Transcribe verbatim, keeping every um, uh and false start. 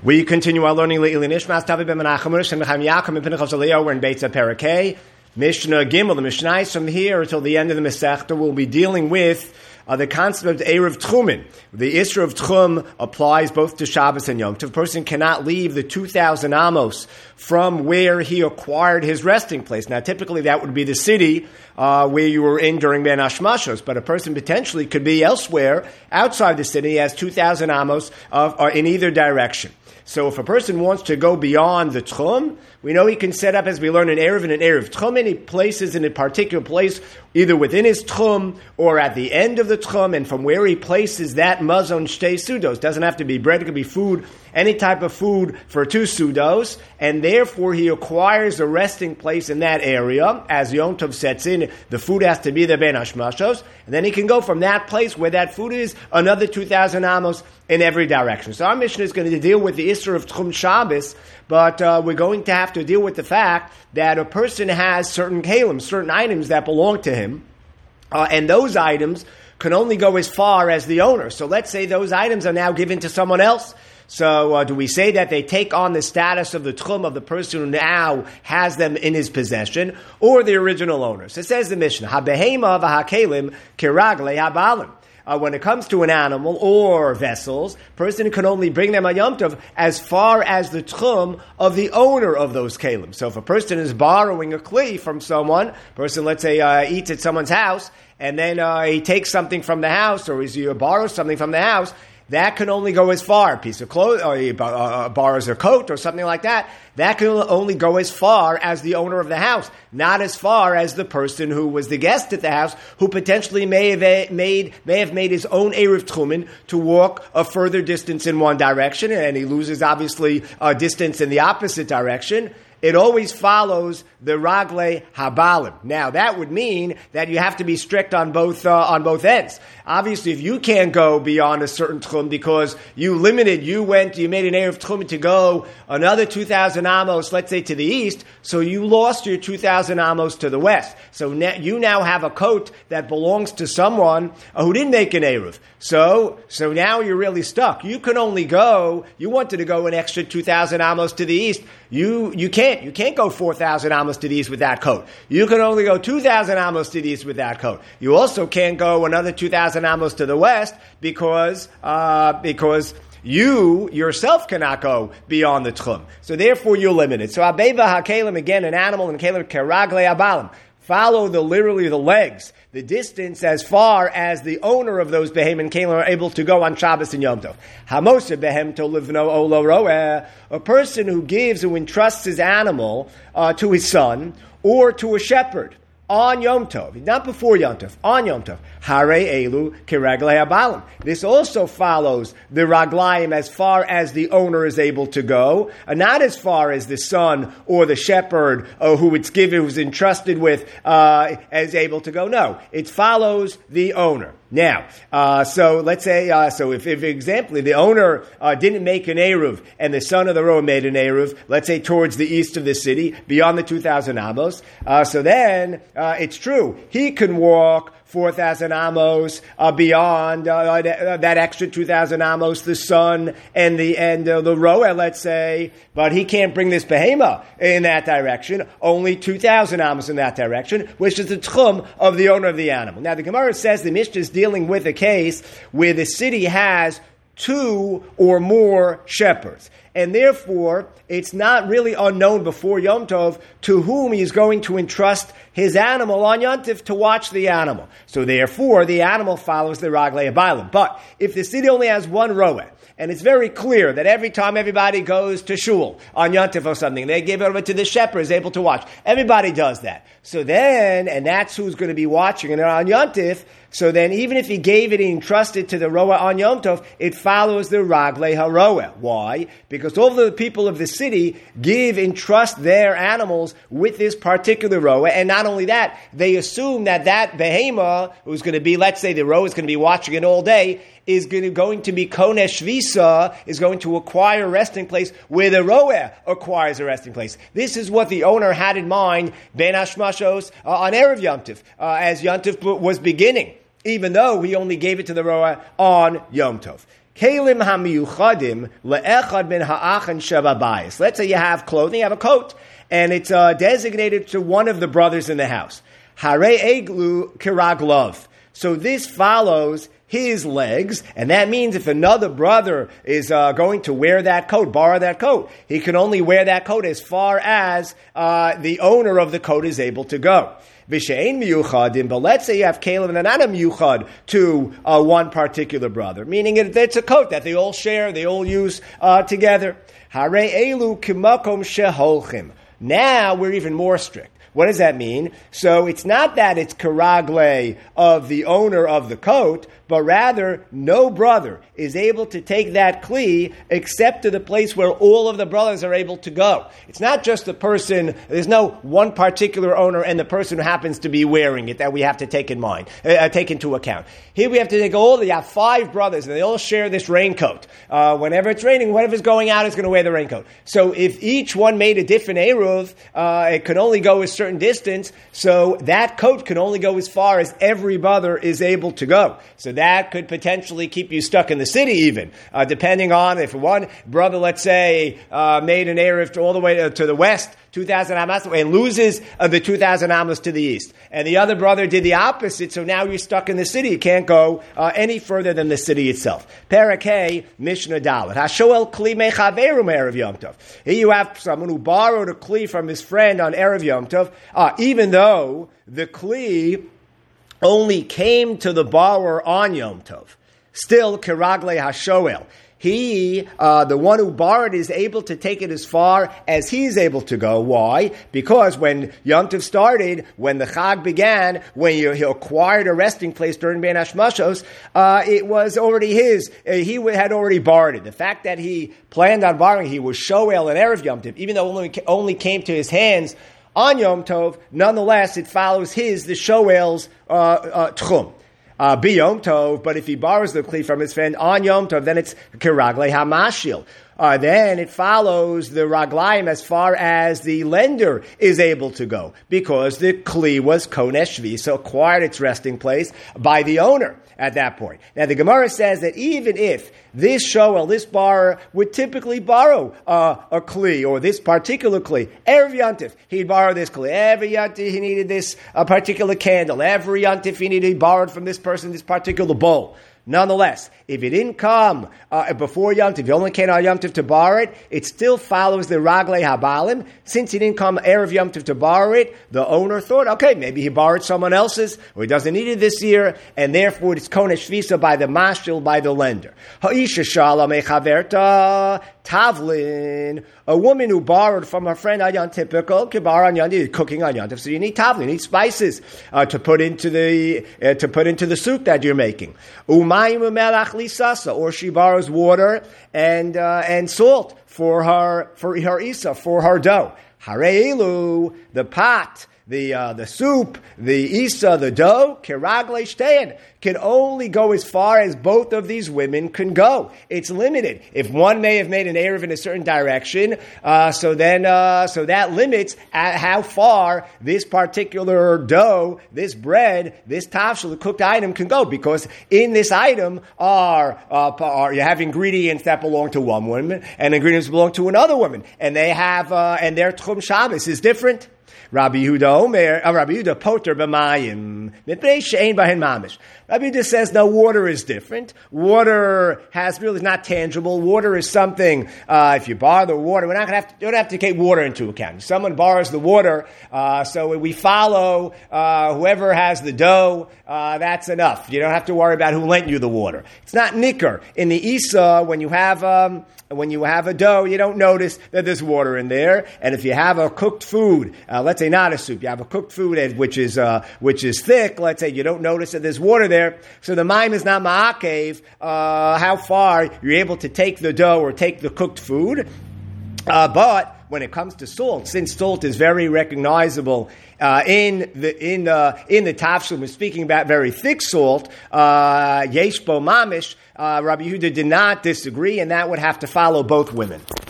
We continue our learning Le'ili Nishmas Tavi Ben Menachem Urish and Mechaim Yaakov and Pinchas Eliyahu. We're in Beitza Parakeh, Mishnah Gimel, the Mishnayos from here until the end of the Masechta. We'll be dealing with uh, the concept of Erev Tchumin. The Isra of Tchum applies both to Shabbos and Yom Tov. A person cannot leave the two thousand amos from where he acquired his resting place. Now, typically that would be the city uh, where you were in during Ben Hashmashos, but a person potentially could be elsewhere outside the city. He has two thousand amos uh, uh, in either direction. So if a person wants to go beyond the Tchum, we know he can set up, as we learn in Erev, and an Erev Tchumin, he places in a particular place, either within his Tchum or at the end of the Tchum, and from where he places that Mazon Shtei Sudos. Doesn't have to be bread, it could be food, any type of food for two Sudos, and therefore he acquires a resting place in that area. As Yom Tov sets in, the food has to be the Ben Hashmashos, and then he can go from that place where that food is, another two thousand amos in every direction. So our mission is going to deal with the Isra of Tchum Shabbos, but uh, we're going to have to deal with the fact that a person has certain kalim, certain items that belong to him, uh, and those items can only go as far as the owner. So let's say those items are now given to someone else. So uh, do we say that they take on the status of the tchum of the person who now has them in his possession, or the original owner? So it says the Mishnah, Ha-behema v'ha-kelim kiragle ha-balim. Uh, when it comes to an animal or vessels, person can only bring them on Yom Tov as far as the tchum of the owner of those kalim. So if a person is borrowing a kli from someone, person, let's say, uh, eats at someone's house, and then uh, he takes something from the house, or he borrows something from the house, that can only go as far. A piece of clothes, or he uh, borrows a coat or something like that, that can only go as far as the owner of the house, not as far as the person who was the guest at the house, who potentially may have made may have made his own Erev Tchumin to walk a further distance in one direction, and he loses, obviously, a distance in the opposite direction. It always follows the Ragle Habalim. Now, that would mean that you have to be strict on both uh, on both ends. Obviously, if you can't go beyond a certain tchum because you limited, you went, you made an Erev Tchum to go another two thousand amos, let's say to the east, so you lost your two thousand amos to the west. So now, you now have a coat that belongs to someone uh, who didn't make an Erev. So, so now you're really stuck. You can only go, you wanted to go an extra two thousand amos to the east. You, you can't. You can't go four thousand amos to the east with that coat. You can only go two thousand amos to the east with that coat. You also can't go another two thousand amos to the west because, uh, because you yourself cannot go beyond the tchum. So therefore you're limited. So abeva ha-kelim, again, an animal, and kelim keragle abalim. Follow the literally the legs, the distance as far as the owner of those behem and kelim are able to go on Shabbos and Yom Tov. Hamosa behem to livno olo roeh. A person who gives, who entrusts his animal uh, to his son or to a shepherd on Yom Tov, not before Yom Tov, on Yom Tov. Hare elu kiraglei abalim. This also follows the raglayim as far as the owner is able to go, and not as far as the son or the shepherd uh, who it's given, who's entrusted with, uh, is able to go. No, it follows the owner. Now, uh, so let's say, uh, so if, if example, the owner uh, didn't make an Eruv and the son of the row made an Eruv, let's say towards the east of the city, beyond the two thousand amos, uh, so then uh, it's true, he can walk four thousand amos uh, beyond uh, that extra two thousand amos, the son and the and uh, the roa, let's say, but he can't bring this behema in that direction, only two thousand amos in that direction, which is the tchum of the owner of the animal. Now, the Gemara says the Mishnah is dealing with a case where the city has two or more shepherds. And therefore, it's not really unknown before Yom Tov to whom he's going to entrust his animal on Yom Tov to watch the animal. So therefore, the animal follows the Raglei Abaylim. But if the city only has one roeh, and it's very clear that every time everybody goes to shul on Yom Tov or something, they give it over to the shepherd who's able to watch. Everybody does that. So then, and that's who's going to be watching it on Yom Tov, so then even if he gave it and entrusted to the roeh on Yom Tov, it follows the Raglei HaRoeh. Why? Because all the people of the city give, entrust their animals with this particular roeh, and not only that, they assume that that behema, who's going to be, let's say the roeh is going to be watching it all day, is going to, going to be konesh visa, is going to acquire a resting place where the roeh acquires a resting place. This is what the owner had in mind, Ben Hashmashos, uh, on Erev Yom Tov, uh, as Yom Tov was beginning, even though he only gave it to the roeh on Yom Tov. Kelim hamiyuchadim le'echad min ha'achan shebabayis. Let's say you have clothing, you have a coat, and it's uh, designated to one of the brothers in the house. Hare eglu kiraglov. So this follows his legs, and that means if another brother is uh, going to wear that coat, borrow that coat, he can only wear that coat as far as uh, the owner of the coat is able to go. V'she'ein miyuchadim, but let's say you have Caleb and Anana miyuchad to uh, one particular brother, meaning it, it's a coat that they all share, they all use uh, together. Hare elu kimakom sheholchim. Now we're even more strict. What does that mean? So it's not that it's karagle of the owner of the coat, but rather no brother is able to take that kli except to the place where all of the brothers are able to go. It's not just the person, there's no one particular owner and the person who happens to be wearing it that we have to take in mind, uh, take into account. Here we have to take all, you have five brothers and they all share this raincoat. Uh, whenever it's raining, whatever's going out is going to wear the raincoat. So if each one made a different eruv, uh, it can only go a certain distance, so that coat can only go as far as every brother is able to go. So that could potentially keep you stuck in the city even, uh, depending on if one brother, let's say, uh, made an eruv all the way to, to the west, two thousand amas, and loses uh, the two thousand amas to the east. And the other brother did the opposite, so now you're stuck in the city. You can't go uh, any further than the city itself. Parakeh, Mishnah Dalet. Hashoel kli mechaveru erev Yom Tov. Here you have someone who borrowed a kli from his friend on erev Yom Tov, uh, even though the kli only came to the borrower on Yom Tov. Still, kiragle hashoel. He, uh, the one who borrowed, is able to take it as far as he's able to go. Why? Because when Yom Tov started, when the Chag began, when you, he acquired a resting place during Ben Hashmashos, uh, it was already his. Uh, he had already borrowed it. The fact that he planned on borrowing, he was Shoel and Erev Yom Tov, even though it only, only came to his hands on Yom Tov, nonetheless, it follows his, the Shoel's, uh, uh, Tchum. Uh, Bi Yom Tov, but if he borrows the kli from his friend on Yom Tov, then it's kiragle hamashil. Uh, then it follows the raglayim as far as the lender is able to go, because the kli was konesh shvi, so acquired its resting place by the owner at that point. Now the Gemara says that even if this shoel, this borrower, would typically borrow uh, a kli, or this particular kli, every yontif, he'd borrow this kli. Every yontif, he needed this uh, particular candle. Every yontif, he needed, he borrowed from this person this particular bowl. Nonetheless, if he didn't come uh, before Yom Tov, he only came on Yom Tov to borrow it, it still follows the Raglei Habalim. Since he didn't come Erev Yom Tov to borrow it, the owner thought, okay, maybe he borrowed someone else's, or he doesn't need it this year, and therefore it's Konesh Shvisa by the Mashil, by the lender. Ha'isha Shala Mechaverta Tavlin, a woman who borrowed from her friend on Yom Typical, can borrow on Yom Tov, cooking on Yom Tov, so you need Tavlin, you need spices uh, to put into the uh, to put into the soup that you're making. Or she borrows water and uh, and salt for her for her isa, for her dough. Hareilu, the pot, the uh, the soup, the isa, the dough, kiragle shtein, can only go as far as both of these women can go. It's limited. If one may have made an erev in a certain direction, uh, so then uh, so that limits at how far this particular dough, this bread, this tafshel, the cooked item can go. Because in this item are, uh, are you have ingredients that belong to one woman and ingredients belong to another woman, and they have uh, and their tchum Shabbos is different. Rabbi Yehuda Omer, uh, Rabbi Yehuda Poter b'mayim, mitpnei she'ein bahen mamish. Rabbi Yehuda says, no, water is different. Water has really is not tangible. Water is something, uh, if you borrow the water, we're not going to have to, you don't have to take water into account. If someone borrows the water, uh, so we follow, uh, whoever has the dough, uh, that's enough. You don't have to worry about who lent you the water. It's not nicker. In the Isa, when you have, um, when you have a dough, you don't notice that there's water in there. And if you have a cooked food, uh, let's say not a soup, you have a cooked food which is uh, which is thick, let's say you don't notice that there's water there. So the mime is not ma'akev, uh, how far you're able to take the dough or take the cooked food. Uh, but when it comes to salt, since salt is very recognizable uh, in the in uh, in the tafshil, we're speaking about very thick salt, uh, yesh bo mamish, uh, Rabbi Yehuda did not disagree, and that would have to follow both women.